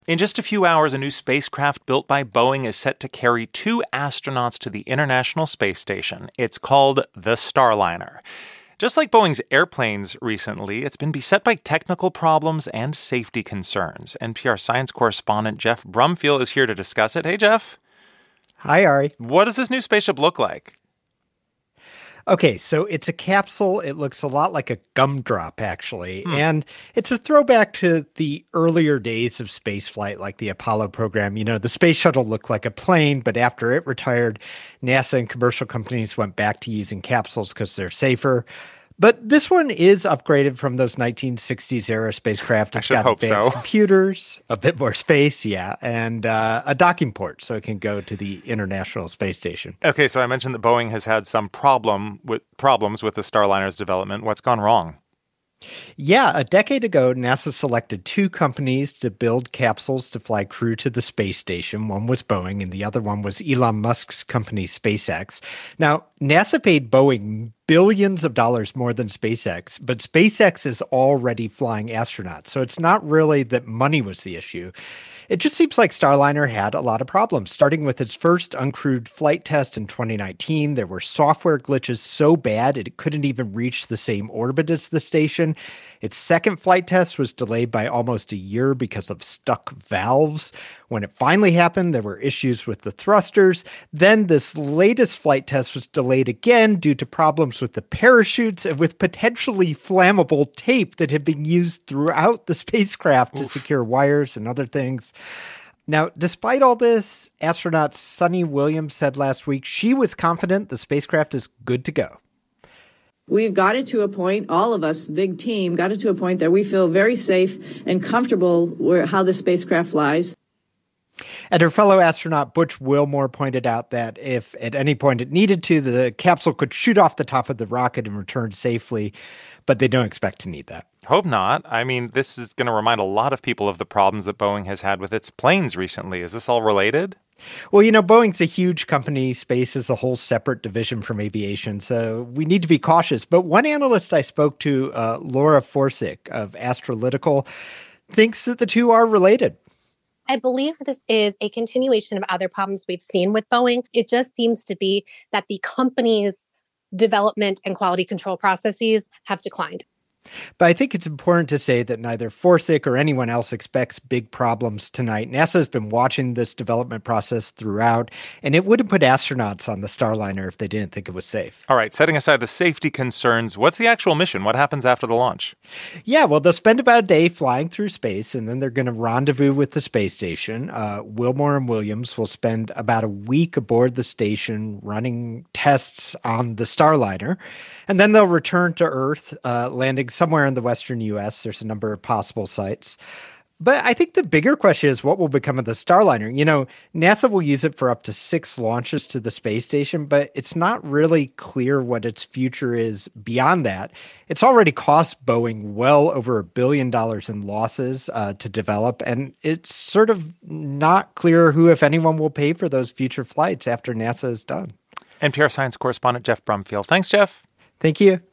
In just a few hours, a new spacecraft built by Boeing is set to carry 2 astronauts to the International Space Station. It's called the Starliner. Just like Boeing's airplanes recently, it's been beset by technical problems and safety concerns. NPR science correspondent Jeff Brumfiel is here to discuss it. Hey, Jeff. Hi, Ari. What does this new spaceship look like? Okay, so it's a capsule. It looks a lot like a gumdrop, actually. And it's a throwback to the earlier days of spaceflight, like the Apollo program. You know, the space shuttle looked like a plane, but after it retired, NASA and commercial companies went back to using capsules because they're safer. But this one is upgraded from those 1960s era spacecraft. It's got advanced computers, a bit more space, and a docking port so it can go to the International Space Station. Okay, so I mentioned that Boeing has had some problems with the Starliner's development. What's gone wrong? Yeah, a decade ago, NASA selected 2 companies to build capsules to fly crew to the space station. One was Boeing, and the other one was Elon Musk's company, SpaceX. Now, NASA paid Boeing billions of dollars more than SpaceX, but SpaceX is already flying astronauts, so it's not really that money was the issue. It just seems like Starliner had a lot of problems. Starting with its first uncrewed flight test in 2019, there were software glitches so bad it couldn't even reach the same orbit as the station. Its second flight test was delayed by almost a year because of stuck valves. When it finally happened, there were issues with the thrusters. Then this latest flight test was delayed again due to problems with the parachutes and with potentially flammable tape that had been used throughout the spacecraft to secure wires and other things. Now, despite all this, astronaut Suni Williams said last week she was confident the spacecraft is good to go. We've got it to a point, all of us, big team, got it to a point that we feel very safe and comfortable how the spacecraft flies. And her fellow astronaut Butch Wilmore pointed out that if at any point it needed to, the capsule could shoot off the top of the rocket and return safely, but they don't expect to need that. Hope not. I mean, this is going to remind a lot of people of the problems that Boeing has had with its planes recently. Is this all related? Well, you know, Boeing's a huge company. Space is a whole separate division from aviation, so we need to be cautious. But one analyst I spoke to, Laura Forsick of Astrolytical, thinks that the two are related. I believe this is a continuation of other problems we've seen with Boeing. It just seems to be that the company's development and quality control processes have declined. But I think it's important to say that neither Forsick or anyone else expects big problems tonight. NASA has been watching this development process throughout, and it wouldn't put astronauts on the Starliner if they didn't think it was safe. All right, setting aside the safety concerns, what's the actual mission? What happens after the launch? Yeah, well, they'll spend about a day flying through space, and then they're going to rendezvous with the space station. Wilmore and Williams will spend about a week aboard the station running tests on the Starliner, and then they'll return to Earth, landing somewhere in the western U.S. There's a number of possible sites. But I think the bigger question is what will become of the Starliner? You know, NASA will use it for up to 6 launches to the space station, but it's not really clear what its future is beyond that. It's already cost Boeing well over $1 billion in losses to develop, and it's sort of not clear who, if anyone, will pay for those future flights after NASA is done. NPR science correspondent Jeff Brumfiel. Thanks, Jeff. Thank you.